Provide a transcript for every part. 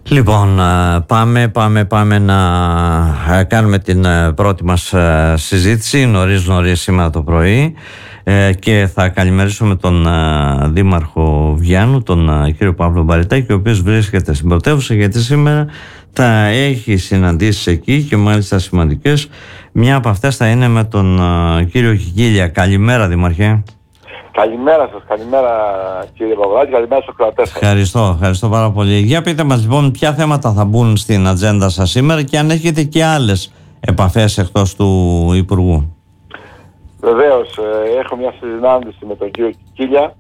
Λοιπόν, πάμε να κάνουμε την πρώτη μας συζήτηση νωρίς σήμερα το πρωί και θα καλημερίσουμε τον Δήμαρχο Βιάννου, τον κύριο Παύλο Μπαριτάκη, ο οποίος βρίσκεται στην πρωτεύουσα, γιατί σήμερα θα έχει συναντήσεις εκεί και μάλιστα σημαντικές. Μια από αυτές θα είναι με τον κύριο Κίλια. Καλημέρα, Δήμαρχε. Καλημέρα σας, καλημέρα κύριε Παυλάκη, καλημέρα στους κρατές. Ευχαριστώ πάρα πολύ. Για πείτε μας λοιπόν ποια θέματα θα μπουν στην ατζέντα σας σήμερα και αν έχετε και άλλες επαφές εκτός του Υπουργού. Βεβαίως, έχω μια συνάντηση με τον κύριο Κίλια.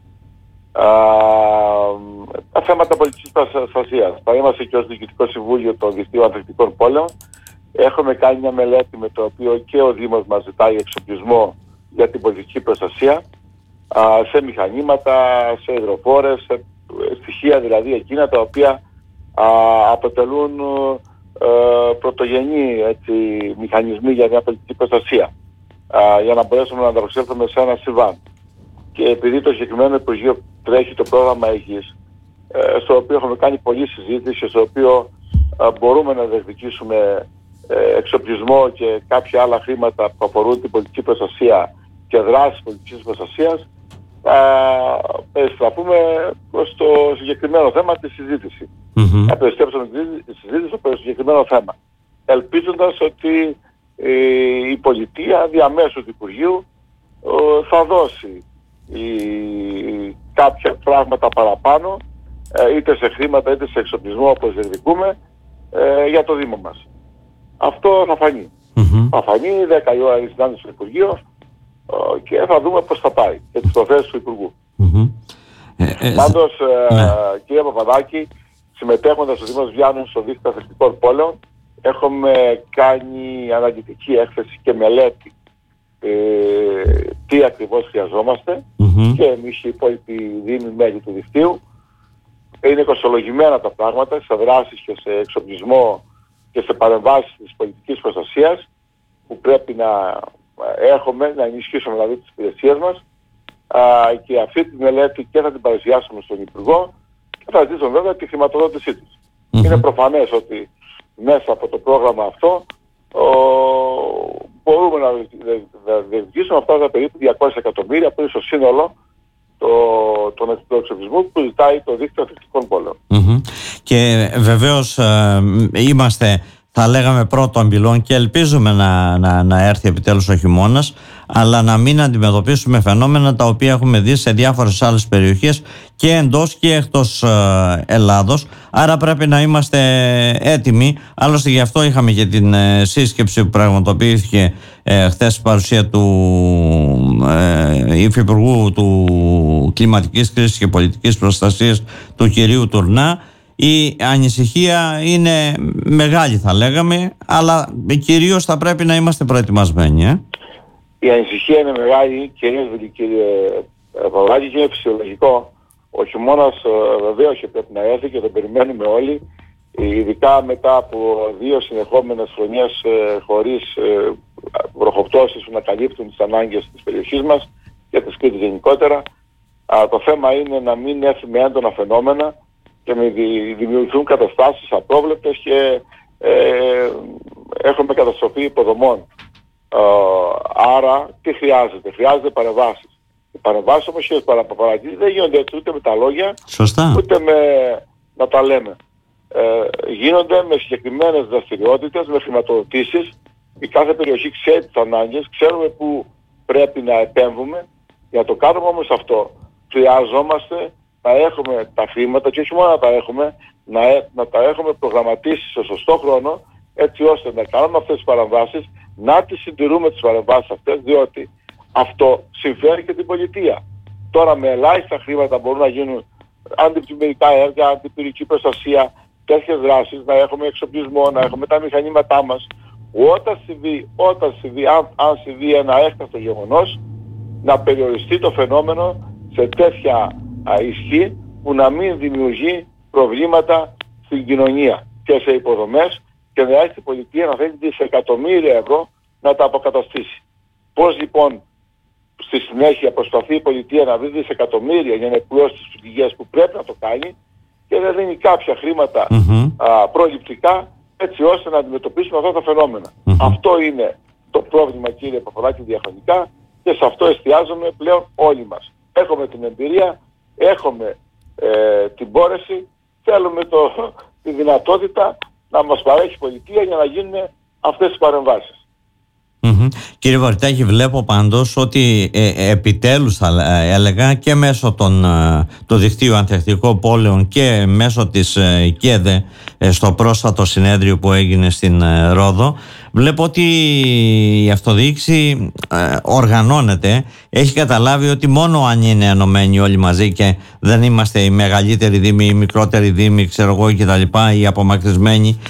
Τα θέματα πολιτικής προστασίας. Παρήμαστε και ως Διοικητικό Συμβούλιο των Δικτύων Ανθεκτικών Πόλεων. Έχουμε κάνει μια μελέτη με το οποίο και ο Δήμος μας ζητάει εξοπλισμό για την πολιτική προστασία. Σε μηχανήματα, σε υδροφόρες, σε στοιχεία δηλαδή εκείνα τα οποία αποτελούν πρωτογενή μηχανισμοί για μια πολιτική προστασία, για να μπορέσουμε να ανταπεξέλθουμε σε ένα συμβάν. Και επειδή το συγκεκριμένο Υπουργείο τρέχει το πρόγραμμα Αιγής, στο οποίο έχουμε κάνει πολλή συζήτηση, στο οποίο μπορούμε να διεκδικήσουμε εξοπλισμό και κάποια άλλα χρήματα που αφορούν την πολιτική προστασία και δράσεις πολιτικής προστασίας, θα περιστραφούμε προς το συγκεκριμένο θέμα τη συζήτηση. Θα περιστρέψουμε τη συζήτηση στο συγκεκριμένο θέμα, ελπίζοντας ότι η πολιτεία διαμέσου του Υπουργείου θα δώσει κάποια πράγματα παραπάνω, είτε σε χρήματα είτε σε εξοπλισμό, όπως διεκδικούμε, για το Δήμο μας. Αυτό θα φανεί. Θα φανεί 10 η ώρα η συνάντηση στο Υπουργείο και θα δούμε πώς θα πάει και τις προθέσεις του Υπουργού. Πάντως, κύριε Παπαδάκη, συμμετέχοντας στο Δήμος Βιάννου στο Δίκτυο Ανθεκτικών Πόλεων, έχουμε κάνει αναλυτική έκθεση και μελέτη τι ακριβώς χρειαζόμαστε και εμείς οι υπόλοιποι δήμοι μέλη του δικτύου. Είναι κοστολογημένα τα πράγματα σε δράσεις και σε εξοπλισμό και σε παρεμβάσεις της πολιτικής προστασίας που πρέπει να έχουμε, να ενισχύσουμε δηλαδή τις υπηρεσίες μας, και αυτή τη μελέτη και θα την παρουσιάσουμε στον Υπουργό και θα ζητήσουμε βέβαια τη χρηματοδότησή της. Είναι προφανές ότι μέσα από το πρόγραμμα αυτό μπορούμε να διεκδικήσουμε αυτά τα περίπου 200 εκατομμύρια που είναι στο σύνολο τον εξοπλισμό που ζητάει το Δίκτυο Ανθεκτικών Πόλεων. Και βεβαίως είμαστε, θα λέγαμε, πρώτο αμπυλών και ελπίζουμε να έρθει επιτέλους ο χειμώνας, αλλά να μην αντιμετωπίσουμε φαινόμενα τα οποία έχουμε δει σε διάφορες άλλες περιοχές και εντός και εκτός Ελλάδος. Άρα πρέπει να είμαστε έτοιμοι. Άλλωστε γι' αυτό είχαμε και την σύσκεψη που πραγματοποιήθηκε χθες στην παρουσία του Υφυπουργού του Κλιματικής Κρίσης και Πολιτικής Προστασίας, του κυρίου Τουρνά. Η ανησυχία είναι μεγάλη, θα λέγαμε, αλλά κυρίως θα πρέπει να είμαστε προετοιμασμένοι. Η ανησυχία είναι μεγάλη, κυρίως κύριε Παυλάκη, και είναι φυσιολογικό. Ο χειμώνας βεβαίως και πρέπει να έρθει και τον περιμένουμε όλοι, ειδικά μετά από 2 συνεχόμενες χρονιές χωρίς βροχοπτώσεις που να καλύπτουν τις ανάγκες της περιοχής μας και της Κρήτης γενικότερα. Το θέμα είναι να μην έρθει με έντονα φαινόμενα και να δημιουργηθούν καταστάσεις απρόβλεπτες και έχουμε καταστροφή υποδομών. Άρα τι χρειάζεται? Χρειάζεται παρεμβάσεις. Οι παρεμβάσεις όμως και παραπαραγγείλει δεν γίνονται έτσι ούτε με τα λόγια, ούτε με να τα λέμε. Γίνονται με συγκεκριμένες δραστηριότητες, με χρηματοδοτήσεις. Η κάθε περιοχή ξέρει τις ανάγκες, ξέρουμε που πρέπει να επέμβουμε. Για να το κάνουμε όμως αυτό χρειαζόμαστε να έχουμε τα χρήματα και όχι μόνο να τα έχουμε, να τα έχουμε προγραμματίσει σε σωστό χρόνο, έτσι ώστε να κάνουμε αυτές τις παρεμβάσεις, να τις συντηρούμε τις παρεμβάσεις αυτές, διότι αυτό συμφέρει και την πολιτεία. Τώρα με ελάχιστα χρήματα μπορούν να γίνουν αντιπυρικά έργα, αντιπυρική προστασία, τέτοιες δράσεις, να έχουμε εξοπλισμό, να έχουμε τα μηχανήματά μας. Αν συμβεί ένα έκτακτο γεγονός, να περιοριστεί το φαινόμενο σε τέτοια ισχύ που να μην δημιουργεί προβλήματα στην κοινωνία και σε υποδομές και να έχει η πολιτεία να θέλει δισεκατομμύρια ευρώ να τα αποκαταστήσει. Πώς λοιπόν στη συνέχεια προσπαθεί η πολιτεία να βρει δισεκατομμύρια για να εκπληρώσει τις πληγές που πρέπει να το κάνει και δεν δίνει κάποια χρήματα προληπτικά, έτσι ώστε να αντιμετωπίσουμε αυτά τα φαινόμενα. Αυτό είναι το πρόβλημα, κύριε Παπαδάκη, διαχρονικά, και σε αυτό εστιάζουμε πλέον όλοι μας. Έχουμε την εμπειρία, έχουμε την μπόρεση, θέλουμε τη δυνατότητα να μας παρέχει η πολιτεία για να γίνουν αυτές τις παρεμβάσεις. Κύριε Βορτάκη, βλέπω πάντως ότι επιτέλους θα έλεγα και μέσω του δικτύου Ανθεκτικό Πόλεων και μέσω της ΚΕΔΕ στο πρόσφατο συνέδριο που έγινε στην Ρόδο, βλέπω ότι η αυτοδιοίκηση οργανώνεται, έχει καταλάβει ότι μόνο αν είναι ενωμένοι όλοι μαζί και δεν είμαστε οι μεγαλύτεροι δήμοι, οι μικρότεροι δήμοι, ξέρω εγώ και τα λοιπά, οι απομακρυσμένοι,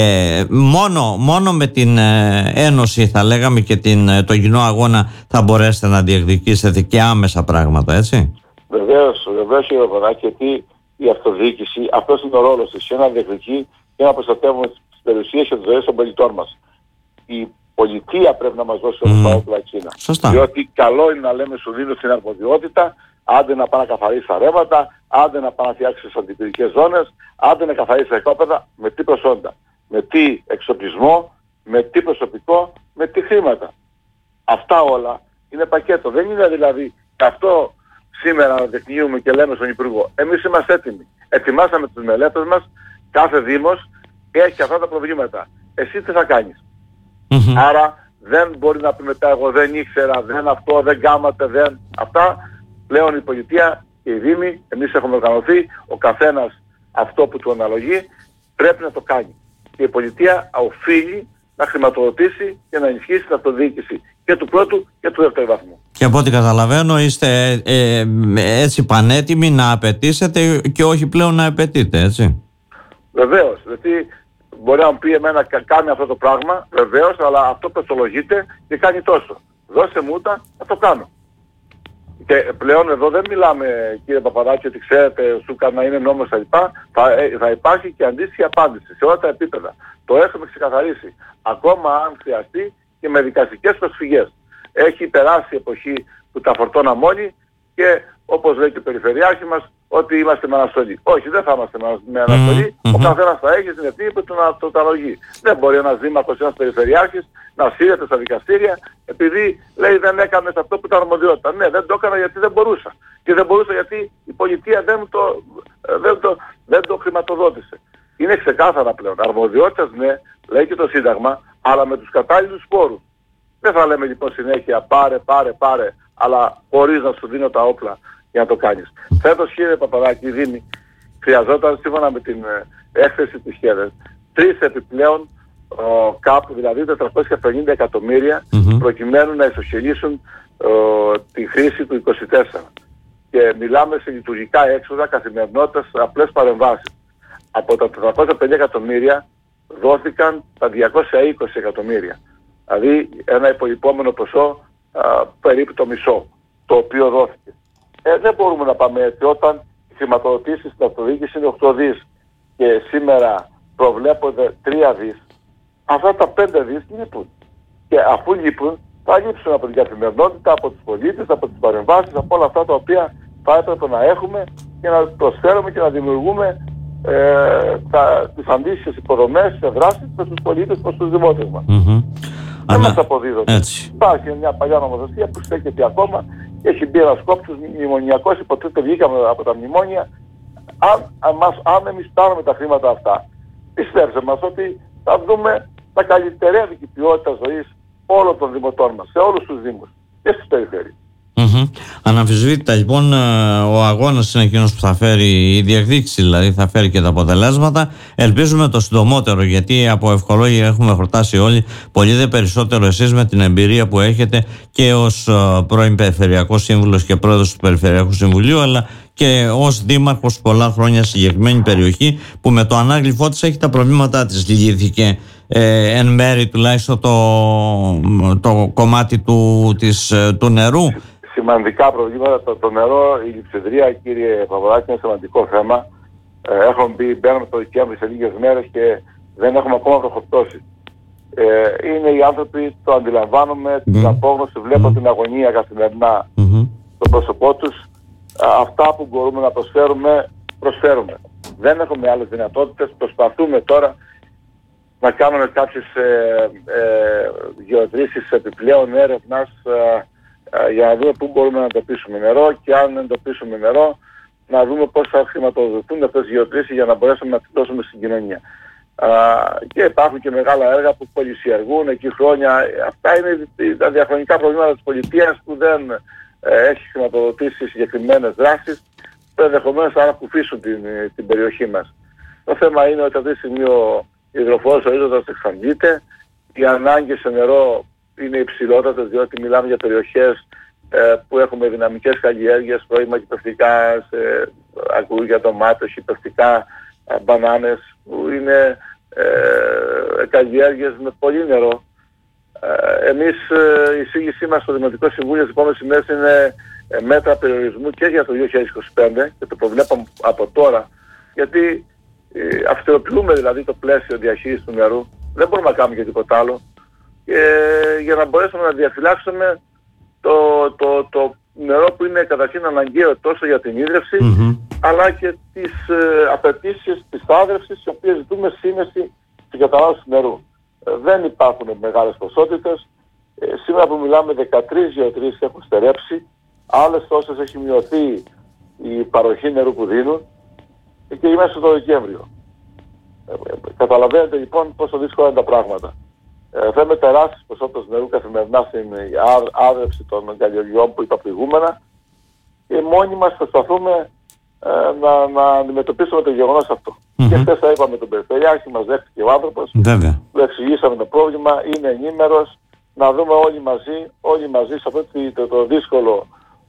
μόνο με την ένωση, θα λέγαμε, και το κοινό αγώνα θα μπορέσετε να διεκδικήσετε και άμεσα πράγματα, έτσι. Βεβαίως, κύριε Παπαδάκη, γιατί η αυτοδιοίκηση, αυτός είναι ο ρόλος της, να διεκδικεί και να προστατεύουμε τις περιουσίες και τις ζωές των πολιτών μας. Η πολιτεία πρέπει να μας δώσει όλα τα όπλα εκείνα. Διότι καλό είναι να λέμε, σου δίνω την αρμοδιότητα, άντε να πάει να καθαρίσει τα ρεύματα, άντε να πάει να φτιάξει τις αντιπυρικές ζώνες, άντε να καθαρίσει τα οικόπεδα, με τι προσόντα, με τι εξοπλισμό, με τι προσωπικό, με τι χρήματα. Αυτά όλα είναι πακέτο. Δεν είναι δηλαδή αυτό σήμερα να δεικνύουμε και λέμε στον Υπουργό. Εμείς είμαστε έτοιμοι. Ετοιμάσαμε τις μελέτες μας, κάθε δήμος έχει αυτά τα προβλήματα. Εσύ τι θα κάνεις? Άρα δεν μπορεί να πει μετά εγώ δεν ήξερα, δεν αυτό, δεν κάματε, δεν αυτά. Πλέον η πολιτεία και οι δήμοι, εμείς έχουμε οργανωθεί, ο καθένας αυτό που του αναλογεί πρέπει να το κάνει. Και η πολιτεία οφείλει να χρηματοδοτήσει και να ενισχύσει την αυτοδιοίκηση και του πρώτου και του δεύτερου βαθμού. Και από ό,τι καταλαβαίνω είστε έτσι πανέτοιμοι να απαιτήσετε και όχι πλέον να απαιτείτε, έτσι. Βεβαίως, γιατί μπορεί να μου πει εμένα κάνει αυτό το πράγμα, βεβαίως, αλλά αυτό πεθολογείται και κάνει τόσο. Δώσε μου τα, θα το κάνω. Και πλέον εδώ δεν μιλάμε, κύριε Παπαδάκη, ότι ξέρετε, σου να είναι νόμος λοιπά. Θα υπάρχει και αντίστοιχη απάντηση σε όλα τα επίπεδα. Το έχουμε ξεκαθαρίσει. Ακόμα αν χρειαστεί και με δικαστικές προσφυγές. Έχει περάσει η εποχή που τα φορτώναμε όλοι και όπως λέει και ο Περιφερειάρχης μας, ότι είμαστε με αναστολή. Όχι, δεν θα είμαστε με αναστολή. Ο καθένας θα έχει την ευθύνη που το αναλογεί. Δεν μπορεί ένας δήμαρχος, ένας περιφερειάρχης να σύρεται στα δικαστήρια επειδή λέει δεν έκανες αυτό που ήταν αρμοδιότητα. Ναι, δεν το έκανα γιατί δεν μπορούσα. Και δεν μπορούσα γιατί η πολιτεία δεν το χρηματοδότησε. Είναι ξεκάθαρα πλέον. Αρμοδιότητας ναι, λέει και το Σύνταγμα, αλλά με τους κατάλληλους πόρους. Δεν θα λέμε λοιπόν συνέχεια πάρε, αλλά χωρίς να σου δίνω τα όπλα για να το κάνεις. Φέτος, κύριε Παπαδάκη, η Δήμη χρειαζόταν σύμφωνα με την έκθεση της ΚΕΔΕ 3 επιπλέον κάπου, δηλαδή 450 εκατομμύρια προκειμένου να ισοσχελίσουν τη χρήση του 24. Και μιλάμε σε λειτουργικά έξοδα καθημερινότητας, απλές παρεμβάσεις. Από τα 450 εκατομμύρια δόθηκαν τα 220 εκατομμύρια. Δηλαδή ένα υπολοιπόμενο ποσό περίπου το μισό, το οποίο δόθηκε. Δεν μπορούμε να πάμε έτσι όταν οι χρηματοδοτήσεις στην αυτοδιοίκηση είναι 8 δις και σήμερα προβλέπονται 3 δις. Αυτά τα 5 δις λείπουν. Και αφού λείπουν, θα λείψουν από την καθημερινότητα, από τους πολίτες, από τις παρεμβάσεις, από όλα αυτά τα οποία θα έπρεπε να έχουμε και να προσφέρουμε και να δημιουργούμε τις αντίστοιχες υποδομές σε δράσεις προς τους πολίτες, προς τους δημότες μας. Δεν μας αποδίδονται. Υπάρχει μια παλιά νομοθεσία που στέκεται ακόμα. Έχει μπει ένας κόψος μνημονιακός, υποτίθεται βγήκαμε από τα μνημόνια. Αν εμείς πάρουμε τα χρήματα αυτά, πιστέψτε μας ότι θα δούμε τα καλύτερη ποιότητα ζωής όλων των δημοτών μας, σε όλους τους δήμους και στις περιφέρειες. Αναμφισβήτητα λοιπόν ο αγώνας είναι εκείνος που θα φέρει, η διεκδίκηση δηλαδή θα φέρει και τα αποτελέσματα. Ελπίζουμε το συντομότερο, γιατί από ευχολόγια έχουμε χορτάσει όλοι, πολύ δε περισσότερο εσείς με την εμπειρία που έχετε και ως πρώην Περιφερειακός Σύμβουλος και Πρόεδρος του Περιφερειακού Συμβουλίου, αλλά και ως δήμαρχος πολλά χρόνια στη συγκεκριμένη περιοχή που με το ανάγλυφό της έχει τα προβλήματά της. Λυγήθηκε εν μέρη τουλάχιστον το κομμάτι του νερού. Σημαντικά προβλήματα. Το νερό, η λειψιδρία, κύριε Παπαδάκη, είναι σημαντικό θέμα. Μπαίνουμε στο Δεκέμβρη σε λίγες μέρες και δεν έχουμε ακόμα προχωρήσει. Είναι οι άνθρωποι, το αντιλαμβάνομαι, την απόγνωση, βλέπω την αγωνία καθημερινά στο πρόσωπό τους. Αυτά που μπορούμε να προσφέρουμε. Δεν έχουμε άλλες δυνατότητες. Προσπαθούμε τώρα να κάνουμε κάποιες γεωτρήσεις επιπλέον έρευνας για να δούμε πού μπορούμε να εντοπίσουμε νερό, και αν εντοπίσουμε νερό να δούμε πώς θα χρηματοδοτηθούν αυτές οι γεωτρήσεις για να μπορέσουμε να τις δώσουμε στην κοινωνία. Και υπάρχουν και μεγάλα έργα που πολυσιεργούν εκεί χρόνια. Αυτά είναι τα διαχρονικά προβλήματα της πολιτείας που δεν έχει χρηματοδοτήσει συγκεκριμένες δράσεις που ενδεχομένως θα ανακουφίσουν την περιοχή μας. Το θέμα είναι ότι αυτή τη στιγμή ο υδροφόρος ορίζοντας εξαντλείται, οι ανάγκες σε νερό είναι υψηλότατες, διότι μιλάμε για περιοχές που έχουμε δυναμικές καλλιέργειες, πρώιμα κυπευτικά, αγκούρια, ντομάτες, κυπευτικά, μπανάνες, που είναι καλλιέργειες με πολύ νερό. Εμείς η εισήγησή μας στο Δημοτικό Συμβούλιο τις επόμενες ημέρες είναι μέτρα περιορισμού και για το 2025, και το προβλέπαμε από τώρα, γιατί αυστηροποιούμε δηλαδή το πλαίσιο διαχείρισης του νερού. Δεν μπορούμε να κάνουμε και τίποτα άλλο, για να μπορέσουμε να διαφυλάξουμε το νερό που είναι καταρχήν αναγκαίο τόσο για την ίδρυυση, αλλά και τις απαιτήσεις της θάδρευσης, τις οποίες ζητούμε σύνεση στην κατανάλωση νερού. Δεν υπάρχουν μεγάλες ποσότητες. Σήμερα που μιλάμε 13 γεωτρήσεις έχουν στερέψει, άλλες τόσες έχει μειωθεί η παροχή νερού που δίνουν, και είμαστε στο Δεκέμβριο. Καταλαβαίνετε λοιπόν πόσο δύσκολα είναι τα πράγματα. Θέλουμε τεράστιες ποσότητες νερού καθημερινά στην άδρευση των καλλιεργειών που είπα προηγούμενα, και μόνοι μας προσπαθούμε να αντιμετωπίσουμε το γεγονός αυτό. Και χθες θα είπαμε τον Περιφερειάρχη, μας δέχτηκε ο άνθρωπος, του εξηγήσαμε το πρόβλημα, είναι ενήμερος, να δούμε όλοι μαζί σε αυτό το δύσκολο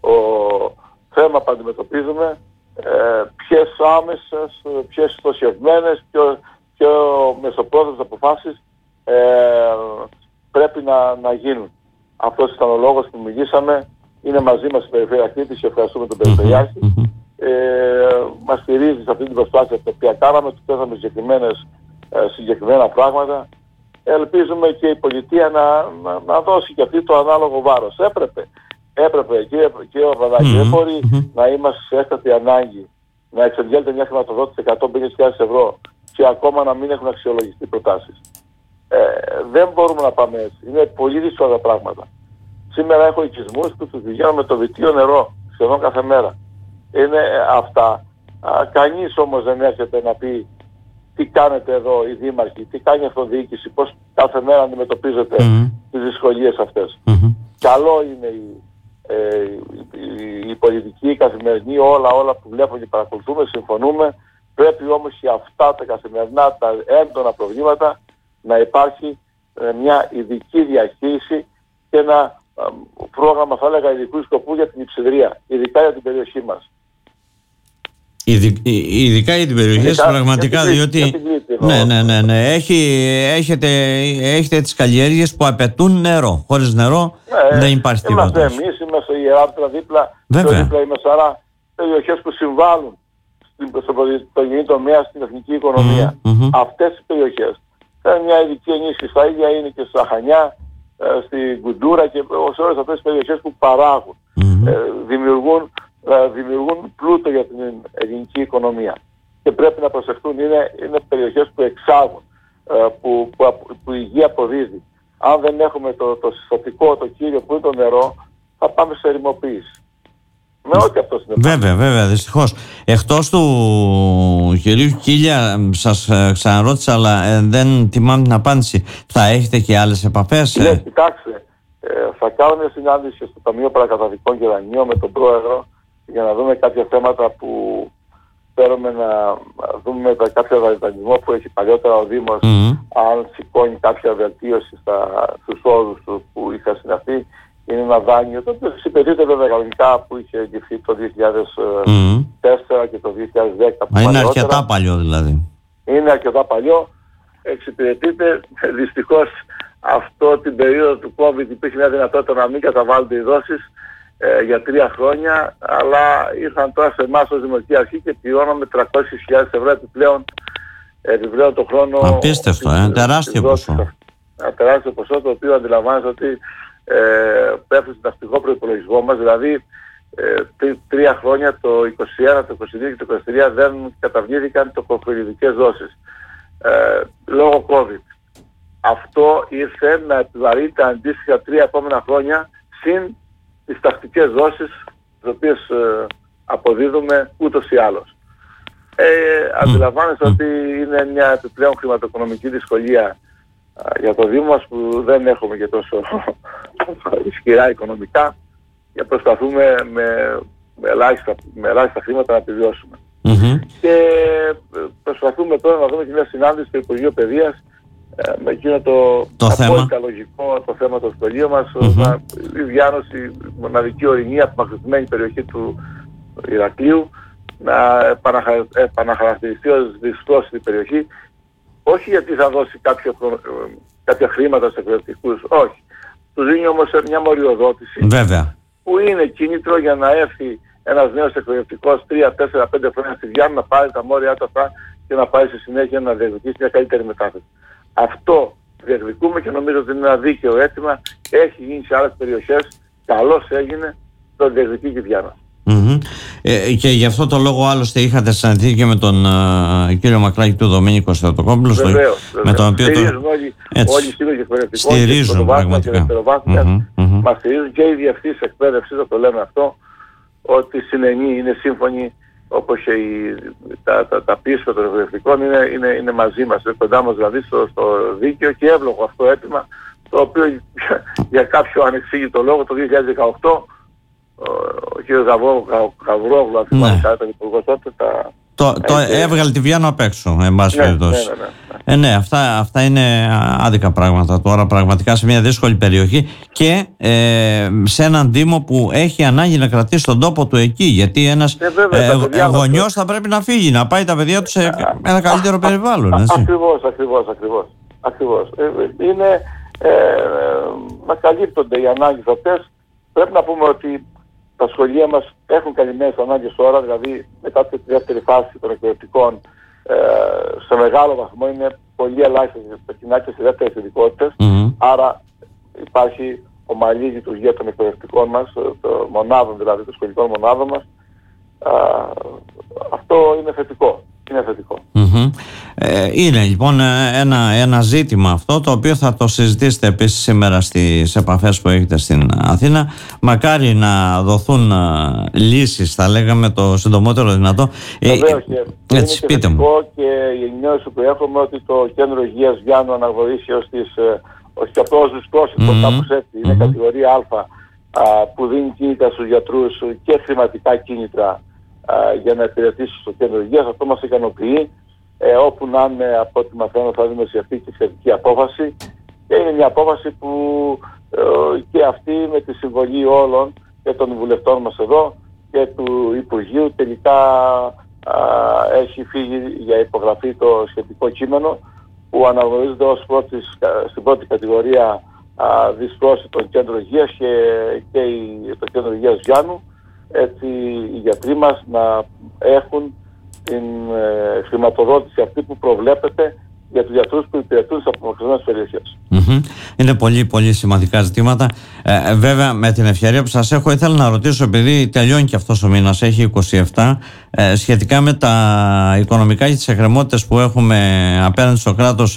θέμα που αντιμετωπίζουμε, ποιες άμεσες, ποιες στοχευμένες, πιο μεσοπρόθεσμες αποφάσεις πρέπει να γίνουν. Αυτός ήταν ο λόγος που μιλήσαμε. Είναι μαζί μας η Περιφερειάρχη της και ευχαριστούμε τον Περιφερειάρχη. Μας στηρίζει σε αυτή την προσπάθεια την οποία κάναμε, του πέσαμε συγκεκριμένα πράγματα. Ελπίζουμε και η πολιτεία να δώσει και αυτή το ανάλογο βάρος. Έπρεπε και ο Βαδάκη, δεν μπορεί να είμαστε σε έκτατη ανάγκη να εξαγγέλλεται μια χρηματοδότηση 150.000 ευρώ και ακόμα να μην έχουν αξιολογιστεί προτάσεις. Δεν μπορούμε να πάμε έτσι. Είναι πολύ δύσκολα τα πράγματα. Σήμερα έχω οικισμούς που τους πηγαίνω με το βιτίο νερό σχεδόν κάθε μέρα. Είναι αυτά. Κανείς όμως δεν έρχεται να πει τι κάνετε εδώ οι δήμαρχοι, τι κάνει η αυτοδιοίκηση, πώς κάθε μέρα αντιμετωπίζετε τις δυσκολίες αυτές. Καλό είναι η πολιτική, η καθημερινή, όλα που βλέπουμε και παρακολουθούμε, συμφωνούμε. Πρέπει όμως και αυτά τα καθημερινά, τα έντονα προβλήματα να υπάρχει μια ειδική διαχείριση και ένα πρόγραμμα, θα έλεγα, ειδικού σκοπού για την Υψηλρία, ειδικά για την περιοχή μας. Ειδικά για την περιοχή σας, πραγματικά, διότι έχετε τις καλλιέργειες που απαιτούν νερό. Χωρίς νερό δεν υπάρχει τίποτα. Είμαστε εμείς, είμαστε η Ιεράπτρα δίπλα, δίπλα η Μεσαρά, περιοχές που συμβάλλουν στον πρωτογενή τομέα στην εθνική οικονομία. Αυτές οι περιοχές θέλουν μια ειδική ενίσχυση. Τα ίδια είναι και στα Χανιά, στην Κουντούρα και σε όλες αυτές τις περιοχές που παράγουν, δημιουργούν πλούτο για την ελληνική οικονομία. Και πρέπει να προσεχτούν, είναι περιοχές που εξάγουν, που η γη αποδίδει. Αν δεν έχουμε το συστατικό, το κύριο που είναι το νερό, θα πάμε σε ερημοποίηση. Με ό,τι αυτό συνεπάγεται. Βέβαια, δυστυχώς. Εκτός του κυρίου Κίλια, σας ξαναρώτησα, αλλά δεν θυμάμαι την απάντηση. Θα έχετε και άλλες επαφές? Ναι, κοιτάξτε, θα κάνω μια συνάντηση στο Ταμείο Παρακαταθήκων και Δανείων με τον Πρόεδρο για να δούμε κάποια θέματα που θέλουμε να δούμε, κάποια δανεισμό που έχει παλιότερα ο Δήμος, αν σηκώνει κάποια βελτίωση στους όρους που είχα συναυθεί. Είναι ένα δάνειο, το οποίο συμπεριλείται βέβαια κανονικά, που είχε εγγυηθεί το 2004 και το 2010. Είναι αρκετά παλιό δηλαδή. Είναι αρκετά παλιό. Εξυπηρετείται. Δυστυχώς αυτό την περίοδο του COVID υπήρχε μια δυνατότητα να μην καταβάλλονται οι δόσεις για 3 χρόνια, αλλά ήρθαν τώρα σε εμάς ως Δημοτική Αρχή και πληρώναμε 300.000 ευρώ επιπλέον το χρόνο. Απίστευτο, τεράστιο ποσό. Ένα τεράστιο ποσό, το οποίο αντιλαμβάνεστε ότι πέφτει στον τακτικό προϋπολογισμό μας. Δηλαδή 3 χρόνια, το 21, το 22 και το 23 δεν καταβλήθηκαν τοκοπηριδικές δόσεις λόγω COVID. Αυτό ήρθε να επιβαρύνει τα αντίστοιχα 3 επόμενα χρόνια συν τις τακτικές δόσεις τις οποίες αποδίδουμε ούτως ή άλλως. Αντιλαμβάνεστε ότι είναι μια επιπλέον χρηματοοικονομική δυσκολία για το Δήμο μας που δεν έχουμε και τόσο ισχυρά οικονομικά και προσπαθούμε με ελάχιστα χρήματα να επιβιώσουμε. Και προσπαθούμε τώρα να δούμε και μια συνάντηση στο Υπουργείο Παιδείας με εκείνο το απόλυτα λογικό το θέμα του σχολείου μας, η Διάνωση, η μοναδική ορεινή απομακρυσμένη περιοχή του Ηρακλείου, να επαναχαρακτηριστεί ως δυσπρόσιτη περιοχή, όχι γιατί θα δώσει κάποια χρήματα στους εκπαιδευτικούς, όχι. Τους δίνει όμως μια μοριοδότηση, που είναι κίνητρο για να έρθει ένας νέος εκπαιδευτικός 3, 4, 5 χρόνια στη Διάννα, να πάρει τα μόρια του αυτά και να πάει στη συνέχεια να διεκδικήσει μια καλύτερη μετάθεση. Αυτό διεκδικούμε και νομίζω ότι είναι ένα δίκαιο αίτημα. Έχει γίνει σε άλλες περιοχές, καλώς έγινε, το διεκδικεί και η Διάννα. Και γι' αυτό το λόγο άλλωστε είχατε συναντηθεί και με τον κύριο Μακράκη του Δομήνικο Στρατοκόμπλου, με τον οποίο όλοι οι σύλλογοι εκπαιδευτικών στηρίζουν πραγματικά. Μας στηρίζουν και οι διευθύνσεις εκπαίδευσης, θα το λέμε αυτό, ότι συνενεί, είναι σύμφωνοι, όπως και τα πίσω των εκπαιδευτικών είναι μαζί μας, είναι κοντά μας δηλαδή στο δίκαιο και εύλογο αυτό αίτημα, το οποίο για κάποιο ανεξήγητο λόγο το 2018 ο κ. Γαβρόγλου, αν θυμάμαι καλά τον υπουργό τότε, το έβγαλε τη Βιάννα απ' έξω, εν πάση περιπτώσει. Ναι, αυτά είναι άδικα πράγματα τώρα, πραγματικά σε μια δύσκολη περιοχή και σε έναν Δήμο που έχει ανάγκη να κρατήσει τον τόπο του εκεί, γιατί ένας γονιός θα πρέπει να φύγει, να πάει τα παιδιά του σε ένα καλύτερο περιβάλλον. Ακριβώς. Είναι να καλύπτονται οι ανάγκες αυτές. Πρέπει να πούμε ότι τα σχολεία μας έχουν καλυμμένες ανάγκες τώρα, δηλαδή μετά τη δεύτερη φάση των εκπαιδευτικών σε μεγάλο βαθμό είναι πολύ ελάχιστες τα κοινά και σε δεύτερες ειδικότητες. Άρα υπάρχει ομαλή λειτουργία των εκπαιδευτικών μας, των μονάδων δηλαδή, των σχολικών μονάδων μας. Αυτό είναι θετικό. Είναι λοιπόν ένα ζήτημα αυτό, το οποίο θα το συζητήσετε επίσης σήμερα στις επαφές που έχετε στην Αθήνα. Μακάρι να δοθούν λύσεις, θα λέγαμε, το συντομότερο δυνατό. Βεβαίως, έτσι, πείτε μου. Και η ενημέρωση που έχουμε ότι το Κέντρο Υγείας Γιάννου αναγνωρίσει ως δυσπρόσιτο, κάπως έτσι, είναι κατηγορία Α, που δίνει κίνητρα στους γιατρούς και χρηματικά κίνητρα για να υπηρετήσει στο Κέντρο Υγείας. Αυτό μας ικανοποιεί. Όπου να είναι, από ό,τι μαθαίνω, θα δημοσιευτεί και σχετική απόφαση. Και είναι μια απόφαση που και αυτή με τη συμβολή όλων και των βουλευτών μας εδώ και του Υπουργείου τελικά έχει φύγει για υπογραφή το σχετικό κείμενο που αναγνωρίζεται ως στην πρώτη κατηγορία δυσπρόσιτο Κέντρο Υγείας και το Κέντρο Υγείας Γιάννου. Έτσι οι γιατροί μας να έχουν την χρηματοδότηση αυτή που προβλέπεται για τους γιατρούς που υπηρετούν σε απομακρυσμένες περιοχές. Είναι πολύ πολύ σημαντικά ζητήματα. Βέβαια, με την ευκαιρία που σας έχω, ήθελα να ρωτήσω, επειδή τελειώνει και αυτός ο μήνας, έχει 27, σχετικά με τα οικονομικά και τις εκκρεμότητες που έχουμε απέναντι στο κράτος,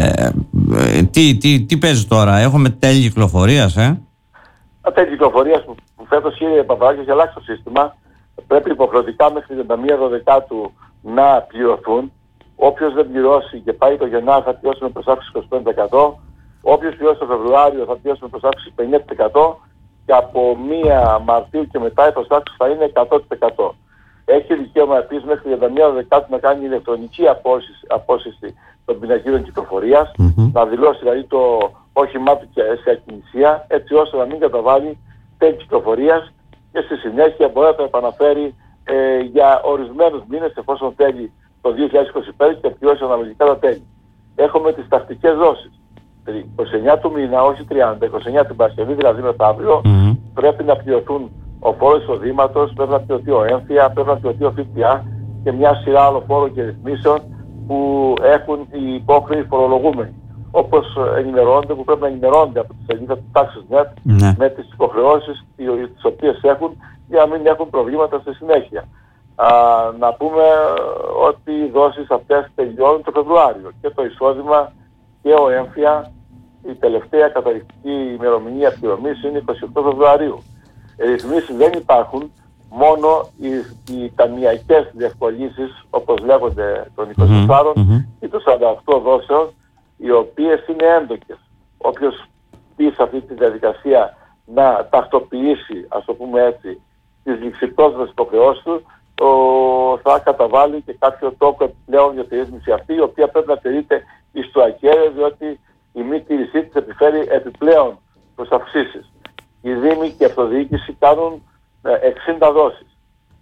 τι παίζει τώρα? Έχουμε τέλη κυκλοφορίας? Τα τέλη κυκλοφορίας που φέτος, κύριε Παπαδάκη, έχει αλλάξει το σύστημα. Πρέπει υποχρεωτικά μέχρι την 31 να πληρωθούν. Όποιος δεν πληρώσει και πάει το Γενάρη θα πληρώσει με προσάυξη 25%. Όποιος πληρώσει το Φεβρουάριο θα πληρώσει με προσάυξη 50%. Και από 1 Μαρτίου και μετά η προσάυξη θα είναι 100%. Έχει δικαίωμα επίσης μέχρι την 31 να κάνει ηλεκτρονική απόσυρση των πινακίδων κυκλοφορίας. Να δηλώσει δηλαδή το όχημά του σε ακινησία, έτσι ώστε να μην καταβάλει τέλη κυκλοφορίας και στη συνέχεια μπορεί να το επαναφέρει για ορισμένους μήνες εφόσον θέλει το 2025 και πληρώσει αναλογικά τα τέλη. Έχουμε τις τακτικές δόσεις. 29 του μήνα, όχι 30, 29 την Παρασκευή, δηλαδή μεθαύριο, πρέπει να πληρωθούν ο φόρος εισοδήματος, πρέπει να πληρωθεί ο έμφυα, πρέπει να πληρωθεί ο ΦΠΑ και μια σειρά άλλων φόρων και ρυθμίσεων που έχουν οι υπόχρεοι φορολογούμενοι. όπως ενημερώνονται, που πρέπει να ενημερώνονται από τη σελίδα του TaxisNet με τις υποχρεώσεις τις οποίες έχουν, για να μην έχουν προβλήματα στη συνέχεια. Να πούμε ότι οι δόσεις αυτές τελειώνουν το Φεβρουάριο και το εισόδημα και ο έμφυα, η τελευταία καταληκτική ημερομηνία πληρωμής είναι 28 Φεβρουαρίου. Ρυθμίσεις δεν υπάρχουν, μόνο οι ταμιακές διευκολύνσεις, όπως λέγονται των 24 ή των 48 δόσεων, οι οποίες είναι έντοκες. Όποιος πει σε αυτή τη διαδικασία να τακτοποιήσει, ας το πούμε έτσι, τις ληξιπρόσδοτες υποχρεώσεις του, θα καταβάλει και κάποιο τόκο επιπλέον για τη ρύθμιση αυτή, η οποία πρέπει να τηρείται εις το ακέραιο, διότι η μη τήρησή της επιφέρει επιπλέον προσαυξήσεις. Οι Δήμοι και η αυτοδιοίκηση κάνουν 60 δόσεις.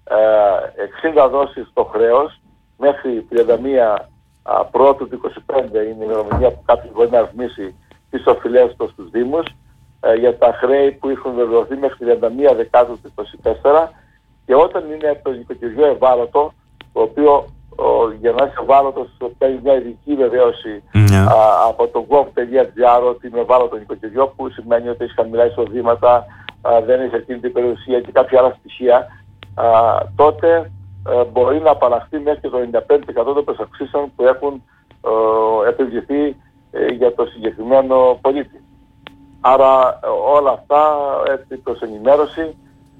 60 δόσεις το χρέος μέχρι 31 πρώτου του 25 είναι η ημερομηνία που κάποιος μπορεί να ρυθμίσει τις οφειλές στους Δήμους, για τα χρέη που έχουν βεβαιωθεί μέχρι 31 Δεκάτου του 24, και όταν είναι το νοικοκυριό ευάλωτο, το οποίο για να είσαι ευάλωτος παίρνει μια ειδική βεβαίωση από το gov.gr ότι είναι ευάλωτο νοικοκυριό, που σημαίνει ότι έχει χαμηλά εισοδήματα, δεν έχει εκείνη την περιουσία και κάποια άλλα στοιχεία, τότε μπορεί να απαλλαχθεί μέχρι και το 95% των προσαυξήσεων που έχουν επιβληθεί για το συγκεκριμένο πολίτη. Άρα όλα αυτά, έτσι προς ενημέρωση,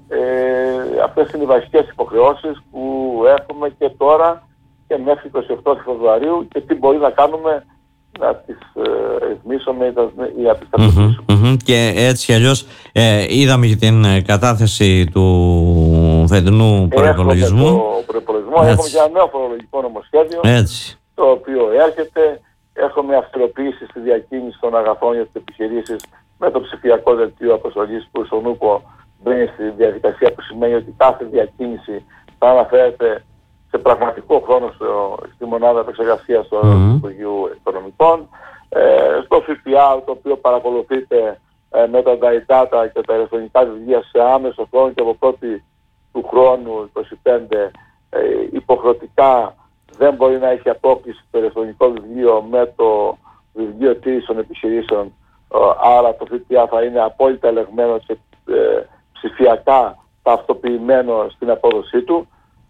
αυτές είναι οι βασικές υποχρεώσεις που έχουμε και τώρα και μέχρι 28 Φεβρουαρίου, και τι μπορεί να κάνουμε να τις ρυθμίσουμε ή να τις τακτοποιήσουμε. Και έτσι αλλιώς είδαμε και την κατάθεση του φετινού προϋπολογισμού. Έχουμε και ένα νέο φορολογικό νομοσχέδιο, το οποίο έρχεται. Έχουμε αυστηροποιήσει στη διακίνηση των αγαθών για τις επιχειρήσεις με το ψηφιακό δελτίο αποστολής, που στον οίκο μπαίνει στη διαδικασία, που σημαίνει ότι κάθε διακίνηση θα αναφέρεται σε πραγματικό χρόνο στη μονάδα επεξεργασίας του Υπουργείου Οικονομικών. Στο ΦΠΑ, το οποίο παρακολουθείται με τα data και τα ηλεκτρονικά βιβλία σε άμεσο χρόνο, και από 1η του χρόνου 25 υποχρεωτικά δεν μπορεί να έχει απόκληση το ηλεκτρονικό βιβλίο με το βιβλίο τήρησης των επιχειρήσεων, άρα το ΦΠΑ θα είναι απόλυτα ελεγμένο και ψηφιακά ταυτοποιημένο στην απόδοσή του.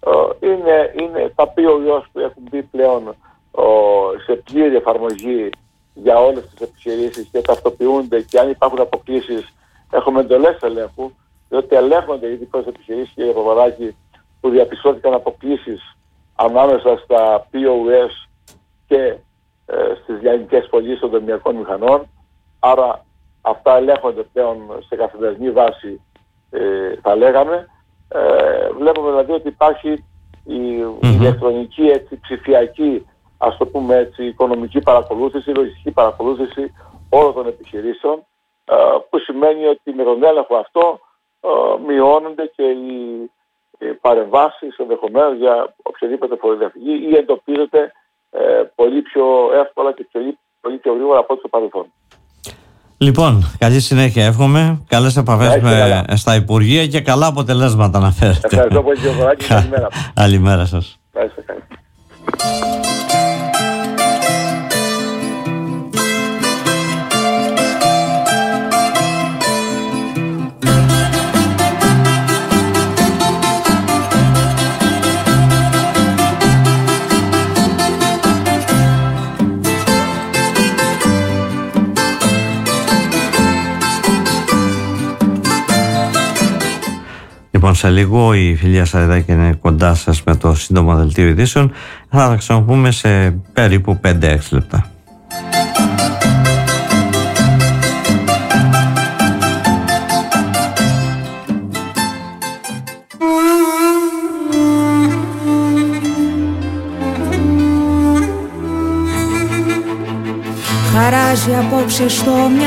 Είναι τα POS που έχουν μπει πλέον σε πλήρη εφαρμογή για όλες τις επιχειρήσεις και ταυτοποιούνται, και αν υπάρχουν αποκλήσεις έχουμε εντολές ελέγχου, διότι ελέγχονται οι δικές επιχειρήσεις, κύριε Παπαδάκη, που διαπιστώθηκαν αποκλήσεις ανάμεσα στα POS και στις λιανικές πωλήσεις των ταμιακών μηχανών. Άρα αυτά ελέγχονται πλέον σε καθημερινή βάση, θα λέγαμε. Βλέπουμε δηλαδή ότι υπάρχει η ηλεκτρονική, έτσι, ψηφιακή, ας το πούμε έτσι, οικονομική παρακολούθηση, λογιστική παρακολούθηση όλων των επιχειρήσεων, που σημαίνει ότι με τον έλεγχο αυτό μειώνονται και οι παρεμβάσεις ενδεχομένως για οποιαδήποτε φοροδιαφυγή, ή εντοπίζεται πολύ πιο εύκολα και πολύ πιο γρήγορα από ό,τι στο παρελθόν. Λοιπόν, καλή συνέχεια εύχομαι, καλές επαφές στα Υπουργεία και καλά αποτελέσματα να φέρετε. Ευχαριστώ πολύ, κύριε Βοράκη. Καλημέρα. Καλημέρα σας. Λοιπόν, σε λίγο η Φιλία Σαριδάκη είναι κοντά σας με το σύντομο δελτίο ειδήσεων. Θα τα ξαναπούμε σε περίπου 5-6 λεπτά. Χαράζει απόψε στο